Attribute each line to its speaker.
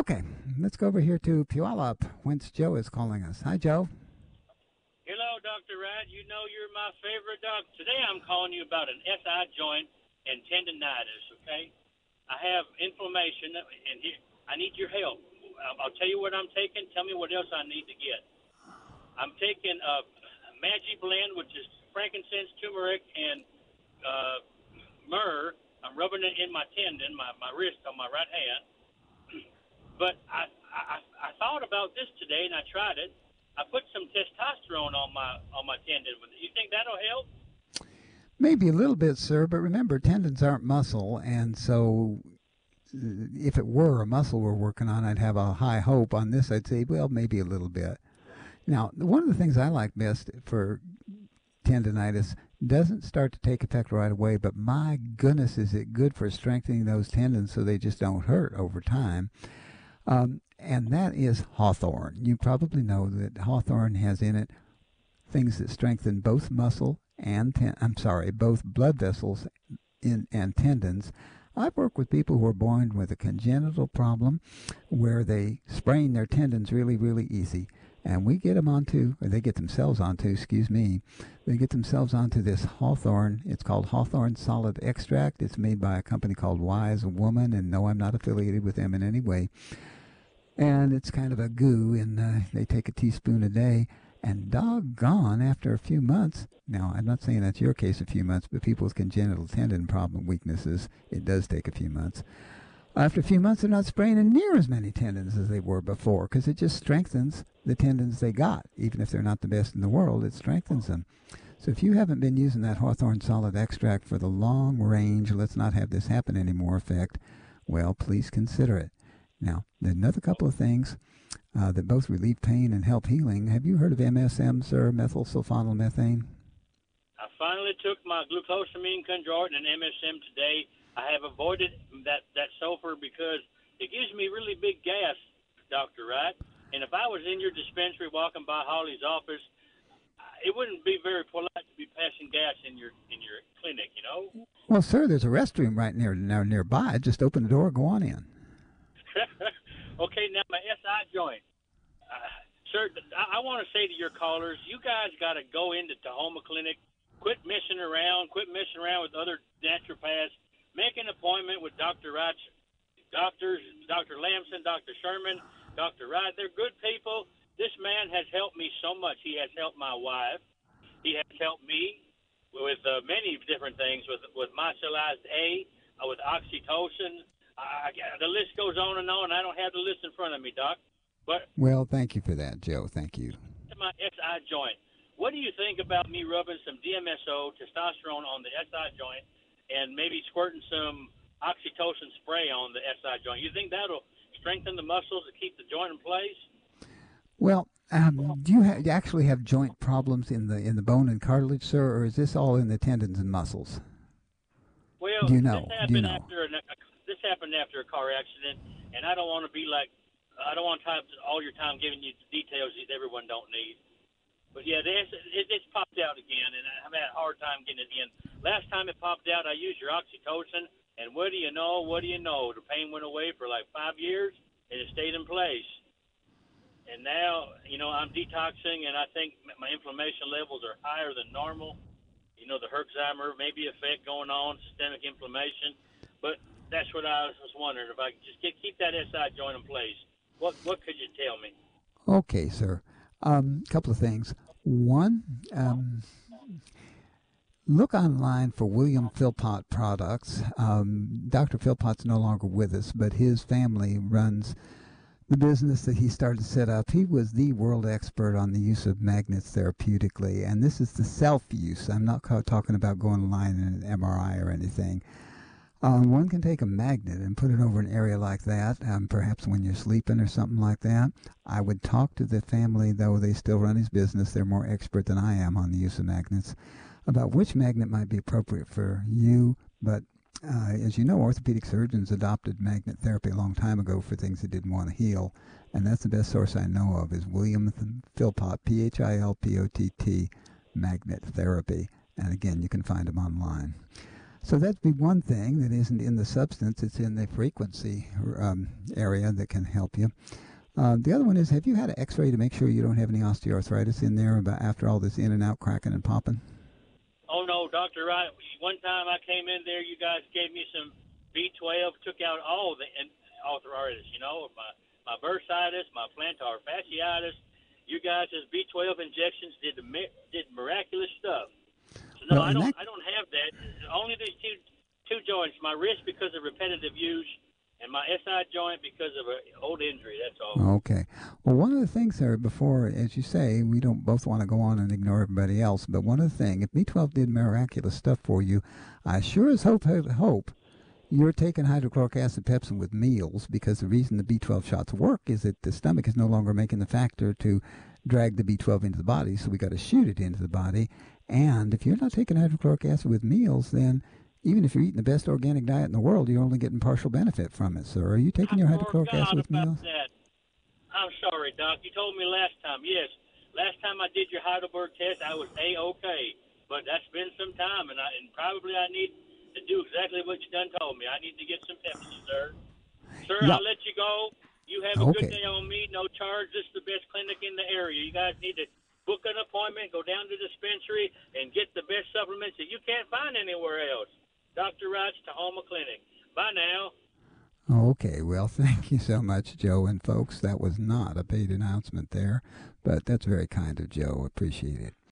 Speaker 1: Okay, let's go over here to Puyallup, whence Joe is calling us. Hi, Joe.
Speaker 2: Hello, Dr. Wright. You know you're my favorite doctor. Today I'm calling you about an SI joint and tendonitis, okay? I have inflammation, and I need your help. I'll tell you what I'm taking. Tell me what else I need to get. I'm taking a Magi blend, which is frankincense, turmeric, and myrrh. I'm rubbing it in my tendon, my wrist on my right hand. But I thought about this today, and I tried it. I put some testosterone on my tendon. You think that'll help?
Speaker 1: Maybe a little bit, sir, but remember, tendons aren't muscle, and so if it were a muscle we're working on, I'd have a high hope. On this, I'd say, well, maybe a little bit. Now, one of the things I like best for tendonitis doesn't start to take effect right away, but my goodness, is it good for strengthening those tendons so they just don't hurt over time. And that is hawthorn. You probably know that hawthorn has in it things that strengthen both muscle and both blood vessels and tendons. I've worked with people who are born with a congenital problem where they sprain their tendons really, really easy. And we get them onto, or they get themselves onto, they get themselves onto this hawthorn. It's called Hawthorn Solid Extract. It's made by a company called Wise Woman, and no, I'm not affiliated with them in any way. And it's kind of a goo, and they take a teaspoon a day. And doggone, after a few months, now I'm not saying that's your case a few months, but people with congenital tendon problem weaknesses, it does take a few months. After a few months, they're not spraining near as many tendons as they were before because it just strengthens the tendons they got. Even if they're not the best in the world, it strengthens them. So if you haven't been using that Hawthorn Solid Extract for the long range, let's not have this happen anymore effect, well, please consider it. Now, there's another couple of things that both relieve pain and help healing. Have you heard of MSM, sir, methyl sulfonylmethane?
Speaker 2: I finally took my glucosamine chondroitin and MSM today. I have avoided that sulfur because it gives me really big gas, Dr. Wright. And if I was in your dispensary walking by Holly's office, it wouldn't be very polite to be passing gas in your clinic, you know?
Speaker 1: Well, sir, there's a restroom right nearby. Just open the door, go on in.
Speaker 2: Okay, now my SI joint. Sir, I want to say to your callers, you guys got to go into Tahoma Clinic, quit messing around with other naturopaths. Make an appointment with Dr. Wright's doctors, Dr. Lamson, Dr. Sherman, Dr. Wright. They're good people. This man has helped me so much. He has helped my wife. He has helped me with many different things, with mycelized A, with oxytocin. The list goes on and on. I don't have the list in front of me, Doc. But
Speaker 1: well, thank you for that, Joe. Thank you.
Speaker 2: My SI joint. What do you think about me rubbing some DMSO, testosterone, on the SI joint, and maybe squirting some oxytocin spray on the SI joint? You think that'll strengthen the muscles to keep the joint in place?
Speaker 1: Well, do you actually have joint problems in the bone and cartilage, sir, or is this all in the tendons and muscles?
Speaker 2: Well,
Speaker 1: do you know?
Speaker 2: This happened after a car accident, and I don't want to be like, I don't want to have all your time giving you the details that everyone don't need. But yeah, it's popped out again, and I've had a hard time getting it in. Last time it popped out, I used your oxytocin, and what do you know? The pain went away for like 5 years, and it stayed in place. And now, I'm detoxing, and I think my inflammation levels are higher than normal. The Herxheimer maybe effect going on, systemic inflammation. But that's what I was wondering, if I could just keep that SI joint in place. What could you tell me?
Speaker 1: Okay, sir. Couple of things. One, look online for William Philpott products. Dr. Philpott's no longer with us, but his family runs the business that he started to set up. He was the world expert on the use of magnets therapeutically, and this is the self-use. I'm not talking about going online in an MRI or anything. One can take a magnet and put it over an area like that, perhaps when you're sleeping or something like that. I would talk to the family, though they still run his business. They're more expert than I am on the use of magnets, about which magnet might be appropriate for you. But as you know, orthopedic surgeons adopted magnet therapy a long time ago for things they didn't want to heal. And that's the best source I know of, is William Philpott, Philpott, magnet therapy. And again, you can find him online. So that'd be one thing that isn't in the substance; it's in the frequency area that can help you. The other one is, have you had an X-ray to make sure you don't have any osteoarthritis in there about after all this in and out cracking and popping?
Speaker 2: Oh no, Doctor Wright. One time I came in there, you guys gave me some B12, took out all the arthritis. You know, my bursitis, my plantar fasciitis. You guys' B12 injections did miraculous stuff. So no,
Speaker 1: Well,
Speaker 2: I
Speaker 1: in
Speaker 2: don't
Speaker 1: that
Speaker 2: I don't have that. Only these two joints. My wrist because of repetitive use, and my SI joint because of an old injury. That's all.
Speaker 1: Okay. Well, one of the things there before, as you say, we don't both want to go on and ignore everybody else, but one of the things, if B12 did miraculous stuff for you, I sure as hope you're taking hydrochloric acid pepsin with meals, because the reason the B12 shots work is that the stomach is no longer making the factor to drag the B12 into the body, so we got to shoot it into the body. And if you're not taking hydrochloric acid with meals, then even if you're eating the best organic diet in the world, you're only getting partial benefit from it. So are you taking your
Speaker 2: I
Speaker 1: hydrochloric acid
Speaker 2: forgot
Speaker 1: with
Speaker 2: about
Speaker 1: meals?
Speaker 2: that. I'm sorry, Doc. You told me last time. Yes, last time I did your Heidelberg test, I was A-OK. But that's been some time, and probably I need to do exactly what you done told me. I need to get some Pepsi, sir. Sir,
Speaker 1: Yeah.
Speaker 2: I'll let you go. You have a good
Speaker 1: Okay.
Speaker 2: day on me. No charge. This is the best clinic in the area. You guys need to book an appointment, go down to the dispensary, and get the best supplements that you can't find anywhere else. Dr. Wright's Tahoma Clinic. Bye now.
Speaker 1: Okay, well, thank you so much, Joe. And folks, that was not a paid announcement there, but that's very kind of Joe. Appreciate it.